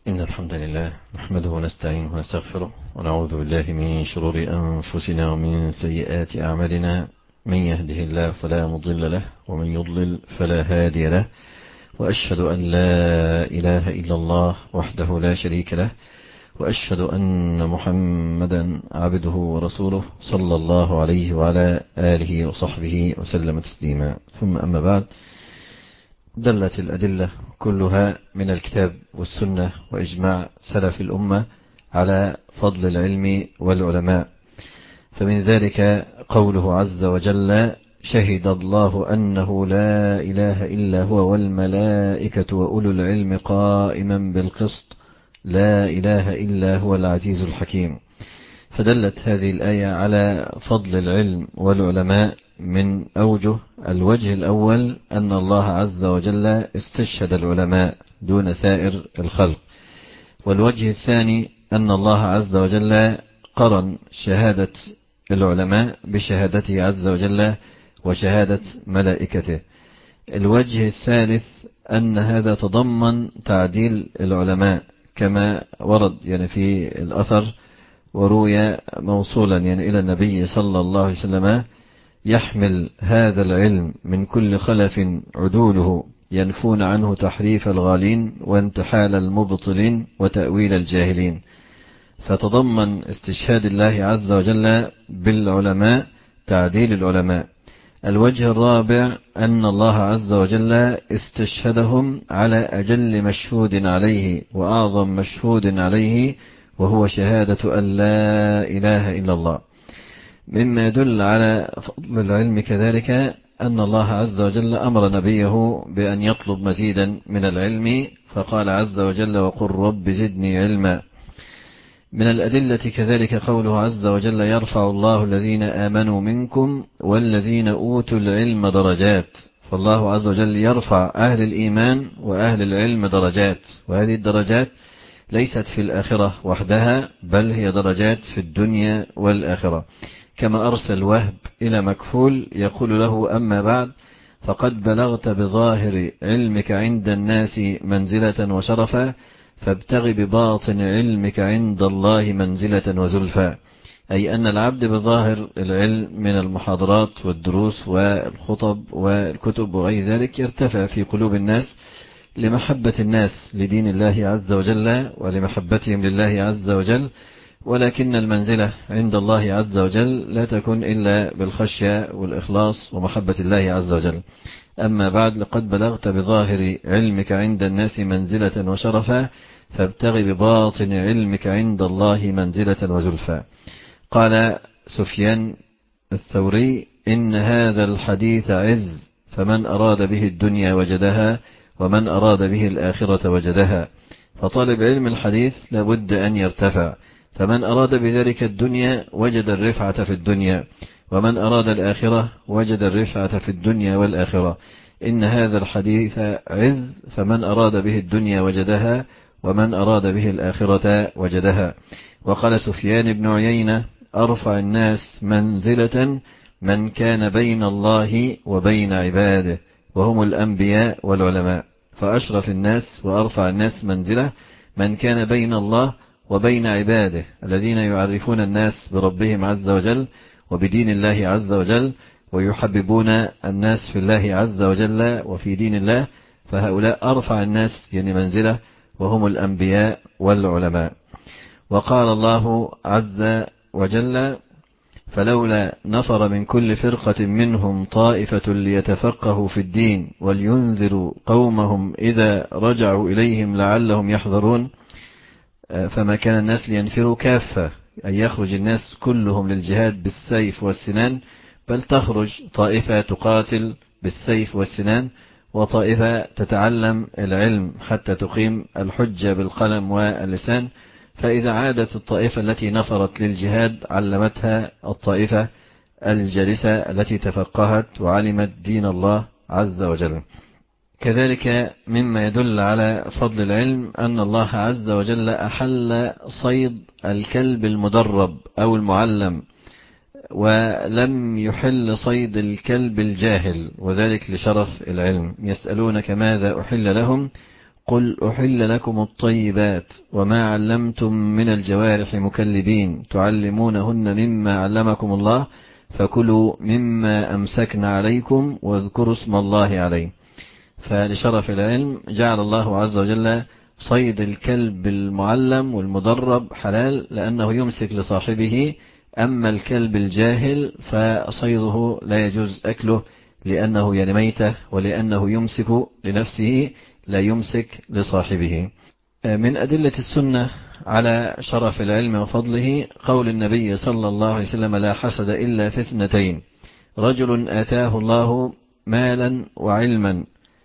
إن الحمد لله نحمده ونستعينه ونستغفره ونعوذ بالله من شرور أنفسنا ومن سيئات أعمالنا. من يهده الله فلا مضل له ومن يضلل فلا هادي له، وأشهد أن لا إله إلا الله وحده لا شريك له، وأشهد أن محمدا عبده ورسوله صلى الله عليه وعلى آله وصحبه وسلم تسليما. ثم أما بعد، دلت الأدلة كلها من الكتاب والسنة وإجماع سلف الأمة على فضل العلم والعلماء. فمن ذلك قوله عز وجل: شهد الله أنه لا إله إلا هو والملائكة وأولو العلم قائما بالقسط لا إله إلا هو العزيز الحكيم. فدلت هذه الآية على فضل العلم والعلماء من أوجه. الوجه الأول أن الله عز وجل استشهد العلماء دون سائر الخلق. والوجه الثاني أن الله عز وجل قرن شهادة العلماء بشهادته عز وجل وشهادة ملائكته. الوجه الثالث أن هذا تضمن تعديل العلماء كما ورد في الأثر وروي موصولا إلى النبي صلى الله عليه وسلم: يحمل هذا العلم من كل خلف عدوله ينفون عنه تحريف الغالين وانتحال المبطلين وتأويل الجاهلين. فتضمن استشهاد الله عز وجل بالعلماء تعديل العلماء. الوجه الرابع أن الله عز وجل استشهدهم على أجل مشهود عليه وأعظم مشهود عليه، وهو شهادة أن لا إله إلا الله. مما يدل على فضل العلم كذلك أن الله عز وجل أمر نبيه بأن يطلب مزيدا من العلم، فقال عز وجل: وقل رب زدني علما. من الأدلة كذلك قوله عز وجل: يرفع الله الذين آمنوا منكم والذين أوتوا العلم درجات. فالله عز وجل يرفع أهل الإيمان وأهل العلم درجات، وهذه الدرجات ليست في الآخرة وحدها، بل هي درجات في الدنيا والآخرة. كما أرسل وهب إلى مكحول يقول له: أما بعد فقد بلغت بظاهر علمك عند الناس منزلة وشرفا، فابتغ بباطن علمك عند الله منزلة وزلفا. أي أن العبد بظاهر العلم من المحاضرات والدروس والخطب والكتب وغير ذلك يرتفع في قلوب الناس لمحبة الناس لدين الله عز وجل ولمحبتهم لله عز وجل، ولكن المنزلة عند الله عز وجل لا تكون إلا بالخشية والإخلاص ومحبة الله عز وجل. أما بعد، لقد بلغت بظاهر علمك عند الناس منزلة وشرفا، فابتغ بباطن علمك عند الله منزلة وزلفا. قال سفيان الثوري: إن هذا الحديث عز، فمن أراد به الدنيا وجدها، ومن أراد به الآخرة وجدها. فطالب علم الحديث لابد أن يرتفع، فمن أراد بذلك الدنيا وجد الرفعة في الدنيا، ومن أراد الآخرة وجد الرفعة في الدنيا والآخرة. إن هذا الحديث عز، فمن أراد به الدنيا وجدها، ومن أراد به الآخرة وجدها. وقال سفيان بن عيينة: أرفع الناس منزلة من كان بين الله وبين عباده، وهم الأنبياء والعلماء. فأشرف الناس وأرفع الناس منزلة من كان بين الله وبين عباده، الذين يعرفون الناس بربهم عز وجل وبدين الله عز وجل، ويحببون الناس في الله عز وجل وفي دين الله. فهؤلاء أرفع الناس منزلة، وهم الأنبياء والعلماء. وقال الله عز وجل: فلولا نفر من كل فرقة منهم طائفة ليتفقهوا في الدين ولينذروا قومهم إذا رجعوا إليهم لعلهم يحذرون. فما كان الناس لينفروا كافة، أن يخرج الناس كلهم للجهاد بالسيف والسنان، بل تخرج طائفة تقاتل بالسيف والسنان، وطائفة تتعلم العلم حتى تقيم الحجة بالقلم واللسان. فإذا عادت الطائفة التي نفرت للجهاد علمتها الطائفة الجالسة التي تفقهت وعلمت دين الله عز وجل. كذلك مما يدل على فضل العلم أن الله عز وجل أحل صيد الكلب المدرب أو المعلم، ولم يحل صيد الكلب الجاهل، وذلك لشرف العلم. يسألونك ماذا أحل لهم، قل أحل لكم الطيبات وما علمتم من الجوارح مكلبين تعلمونهن مما علمكم الله فكلوا مما أمسكن عليكم واذكروا اسم الله عليه. فلشرف العلم جعل الله عز وجل صيد الكلب المعلم والمدرب حلال لأنه يمسك لصاحبه، أما الكلب الجاهل فصيده لا يجوز أكله لأنه يعني ميتة، ولأنه يمسك لنفسه لا يمسك لصاحبه. من أدلة السنة على شرف العلم وفضله قول النبي صلى الله عليه وسلم: لا حسد إلا في اثنتين، رجل آتاه الله مالا وعلما،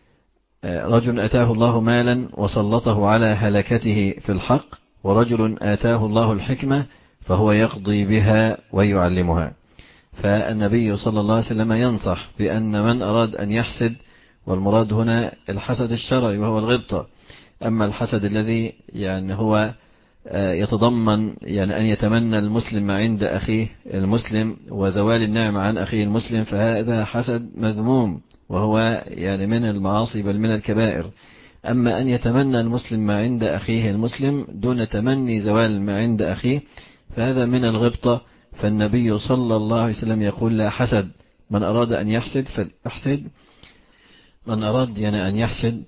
رجل آتاه الله مالا وسلطه على هلكته في الحق، ورجل آتاه الله الحكمة فهو يقضي بها ويعلمها. فالنبي صلى الله عليه وسلم ينصح بأن من أراد أن يحسد، والمراد هنا الحسد الشرعي وهو الغبطة، أما الحسد الذي يعني هو يتضمن يعني أن يتمنى المسلم ما عند أخيه المسلم وزوال النعمة عن أخيه المسلم، فهذا حسد مذموم وهو يعني من المعاصي بل من الكبائر. أما أن يتمنى المسلم ما عند أخيه المسلم دون تمني زوال ما عند أخيه فهذا من الغبطة. فالنبي صلى الله عليه وسلم يقول: لا حسد، من أراد أن يحسد فليحسد، من أراد يعني أن يحسد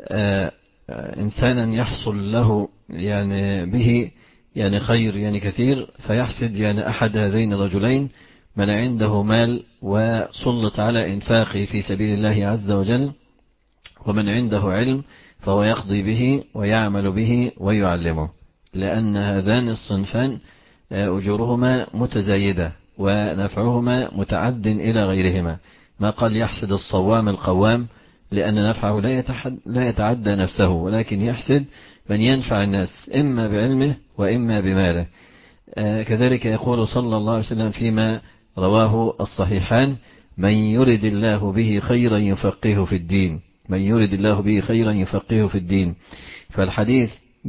إنسانا يحصل له يعني به يعني خير يعني كثير، فيحسد يعني أحد هذين الرجلين: من عنده مال وسلط على إنفاقه في سبيل الله عز وجل، ومن عنده علم فهو يقضي به ويعمل به ويعلمه، لأن هذان الصنفان أجورهما متزايدة ونفعهما متعد إلى غيرهما. ما قال يحسد الصوام القوام لأن نفعه لا يتعدى نفسه، ولكن يحسد من ينفع الناس إما بعلمه وإما بماله. كذلك يقول صلى الله عليه وسلم فيما رواه الصحيحان: من يرد الله به خيرا يفقهه في الدين، من يرد الله به خيرا يفقهه في الدين. فالحديث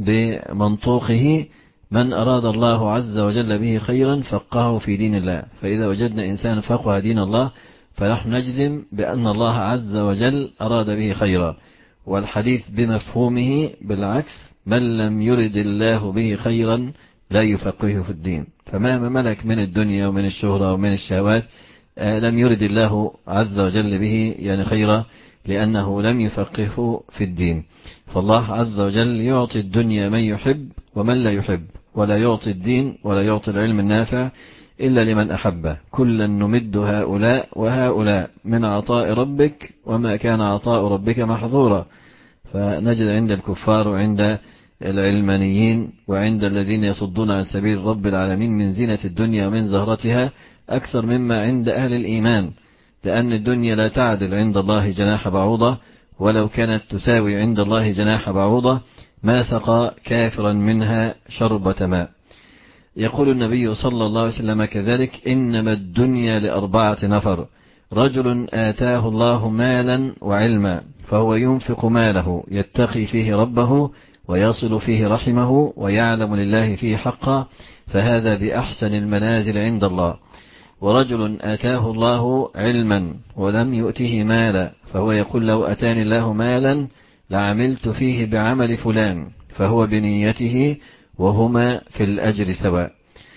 بمنطوقه: من أراد الله عز وجل به خيرا فقهه في دين الله. فإذا وجدنا إنسان فقه دين الله فنحن نجزم بأن الله عز وجل أراد به خيرا. والحديث بمفهومه بالعكس: من لم يرد الله به خيرا لا يفقهه في الدين. فما ملك من الدنيا ومن الشهرة ومن الشهوات لم يرد الله عز وجل به يعني خيرا، لأنه لم يفقهه في الدين. فالله عز وجل يعطي الدنيا من يحب ومن لا يحب، ولا يعطي الدين ولا يعطي العلم النافع إلا لمن أحبه. كلا نمد هؤلاء وهؤلاء من عطاء ربك وما كان عطاء ربك محظورا. فنجد عند الكفار وعند العلمانيين وعند الذين يصدون عن سبيل رب العالمين من زينة الدنيا ومن زهرتها أكثر مما عند أهل الإيمان، لأن الدنيا لا تعدل عند الله جناح بعوضة، ولو كانت تساوي عند الله جناح بعوضة ما سقى كافرا منها شربة ماء. يقول النبي صلى الله عليه وسلم كذلك: إنما الدنيا لأربعة نفر: رجل آتاه الله مالا وعلما فهو ينفق ماله يتقي فيه ربه ويصل فيه رحمه ويعلم لله فيه حقا، فهذا بأحسن المنازل عند الله. ورجل آتاه الله علما ولم يؤته مالا فهو يقول: لو أتاني الله مالا لعملت فيه بعمل فلان، فهو بنيته وهما في الأجر سواء.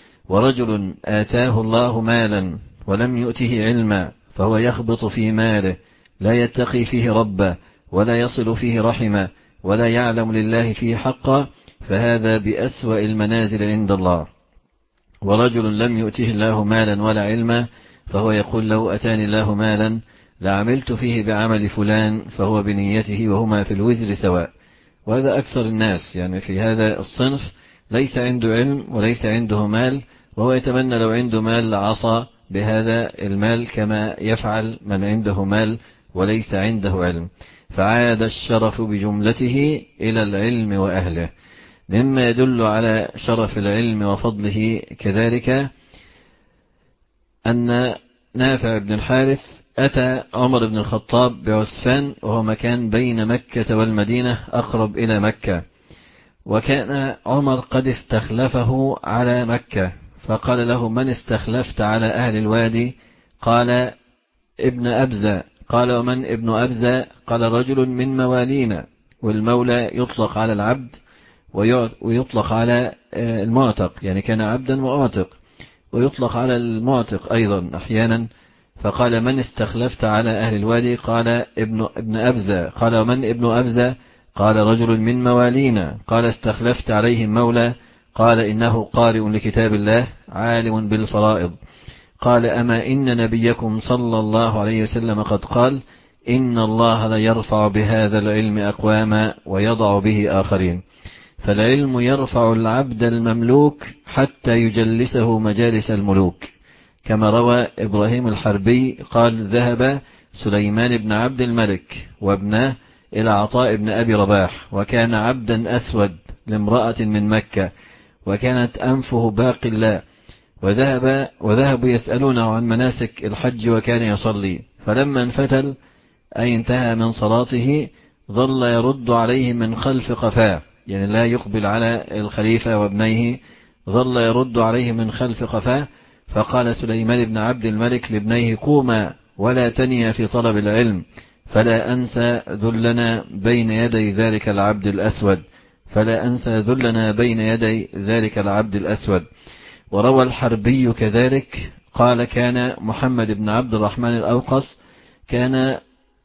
ورجل آتاه الله مالا ولم يؤته علما فهو يخبط في ماله لا يتقي فيه ربه ولا يصل فيه رحمه ولا يعلم لله فيه حقا، فهذا بأسوأ المنازل عند الله. ورجل لم يؤته الله مالا ولا علما فهو يقول: لو أتاني الله مالا لعملت فيه بعمل فلان، فهو بنيته وهما في الوزر سواء. وهذا أكثر الناس يعني في هذا الصنف، ليس عنده علم وليس عنده مال، وهو يتمنى لو عنده مال لعصى بهذا المال كما يفعل من عنده مال وليس عنده علم. فعاد الشرف بجملته إلى العلم وأهله. مما يدل على شرف العلم وفضله كذلك أن نافع بن الحارث أتى عمر بن الخطاب بعسفان، وهو مكان بين مكة والمدينة أقرب إلى مكة، وكان عمر قد استخلفه على مكة، فقال له: من استخلفت على أهل الوادي؟ قال: ابن أبزة. قال: ومن ابن أبزة؟ قال: رجل من موالينا. والمولى يطلق على العبد ويطلق على المعتق، يعني كان عبدا وأعتق، ويطلق على المعتق أيضا أحيانا. فقال: من استخلفت على أهل الوادي؟ قال: ابن أبزة. قال: ومن ابن أبزة؟ قال: رجل من موالينا. قال: استخلفت عليهم مولى؟ قال: إنه قارئ لكتاب الله عالم بالفرائض. قال: أما إن نبيكم صلى الله عليه وسلم قد قال: إن الله لا يرفع بهذا العلم أقواما ويضع به آخرين. فالعلم يرفع العبد المملوك حتى يجلسه مجالس الملوك، كما روى إبراهيم الحربي قال: ذهب سليمان بن عبد الملك وابناه إلى عطاء بن أبي رباح، وكان عبدا أسود لامرأة من مكة، وكانت أنفه باقي الله، وذهبوا يسألونه عن مناسك الحج، وكان يصلي. فلما انفتل أي انتهى من صلاته ظل يرد عليه من خلف قفاه، يعني لا يقبل على الخليفة وابنيه، ظل يرد عليه من خلف قفاه. فقال سليمان بن عبد الملك لابنيه: قوما ولا تنيا في طلب العلم، فلا أنسى ذلنا بين يدي ذلك العبد الأسود، فلا أنسى ذلنا بين يدي ذلك العبد الأسود. وروى الحربي كذلك قال: كان محمد بن عبد الرحمن الأوقص كان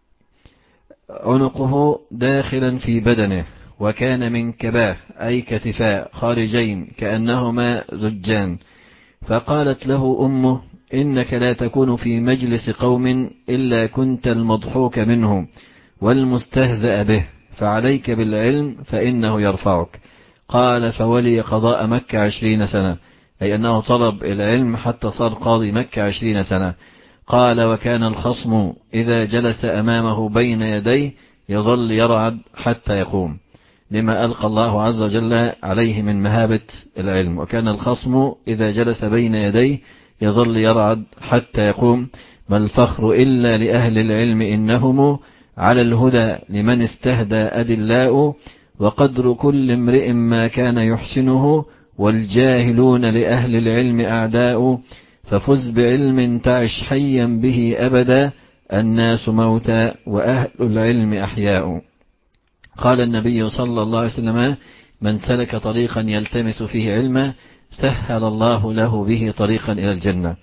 عنقه داخلا في بدنه، وكان من كباه أي كتفاء خارجين كأنهما زجان. فقالت له أمه: إنك لا تكون في مجلس قوم إلا كنت المضحوك منه والمستهزأ به، فعليك بالعلم فإنه يرفعك. قال: فولي قضاء مكة 20 سنة، أي أنه طلب العلم حتى صار قاضي مكة 20 سنة. قال: وكان الخصم إذا جلس أمامه بين يديه يظل يرعد حتى يقوم، لما ألقى الله عز وجل عليه من مهابة العلم. وكان الخصم إذا جلس بين يديه يظل يرعد حتى يقوم. ما الفخر إلا لأهل العلم إنهم على الهدى لمن استهدى أدلاء، وقدر كل امرئ ما كان يحسنه، والجاهلون لأهل العلم أعداء. ففز بعلم تعش حيا به أبدا، الناس موتى وأهل العلم أحياء. قال النبي صلى الله عليه وسلم: من سلك طريقا يلتمس فيه علما سهل الله له به طريقا إلى الجنة.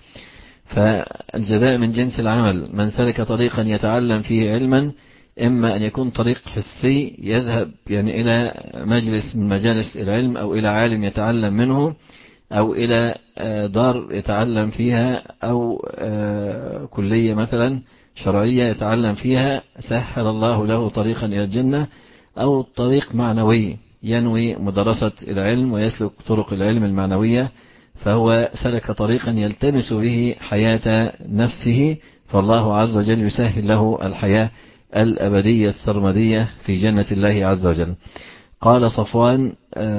فالجزاء من جنس العمل. من سلك طريقا يتعلم فيه علما، إما أن يكون طريق حسي يذهب يعني إلى مجلس من مجالس العلم، أو إلى عالم يتعلم منه، أو إلى دار يتعلم فيها، أو كلية مثلا شرعية يتعلم فيها، سهل الله له طريقا إلى الجنة. أو طريق معنوي ينوي مدرسة العلم ويسلك طرق العلم المعنوية، فهو سلك طريقا يلتمس به حياة نفسه، فالله عز وجل يسهل له الحياة الأبدية السرمدية في جنة الله عز وجل. قال صفوان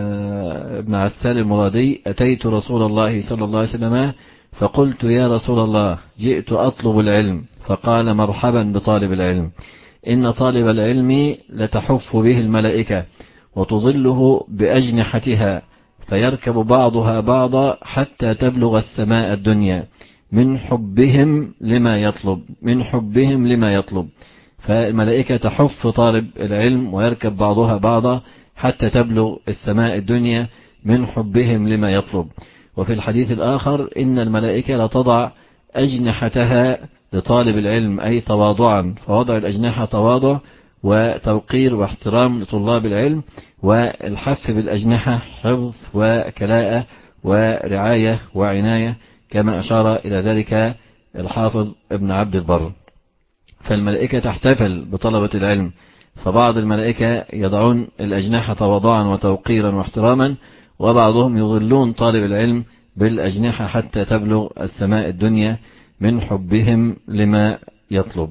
بن عسال المرادي: أتيت رسول الله صلى الله عليه وسلم فقلت: يا رسول الله، جئت أطلب العلم. فقال: مرحبا بطالب العلم، إن طالب العلم لتحف به الملائكة وتظله بأجنحتها، فيركب بعضها بعضا حتى تبلغ السماء الدنيا، من حبهم لما يطلب، من حبهم لما يطلب. فالملائكة تحف طالب العلم ويركب بعضها بعضا حتى تبلغ السماء الدنيا من حبهم لما يطلب. وفي الحديث الآخر: إن الملائكة لتضع أجنحتها لطالب العلم، أي تواضعا. فوضع الأجنحة تواضع وتوقير واحترام لطلاب العلم، والحف بالأجنحة حفظ وكلاءة ورعاية وعناية، كما أشار إلى ذلك الحافظ ابن عبد البر. فالملائكة تحتفل بطلبة العلم، فبعض الملائكة يضعون الأجنحة تواضعا وتوقيرا واحتراما، وبعضهم يظلون طالب العلم بالأجنحة حتى تبلغ السماء الدنيا من حبهم لما يطلب.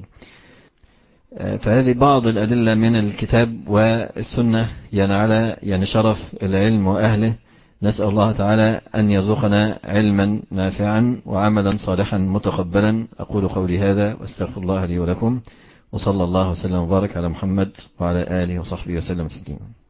فهذه بعض الأدلة من الكتاب والسنة على شرف العلم وأهله. نسأل الله تعالى أن يرزقنا علما نافعا وعملا صالحا متقبلا. أقول قولي هذا واستغفر الله لي ولكم، وصلى الله وسلم وبارك على محمد وعلى آله وصحبه وسلم تسليما.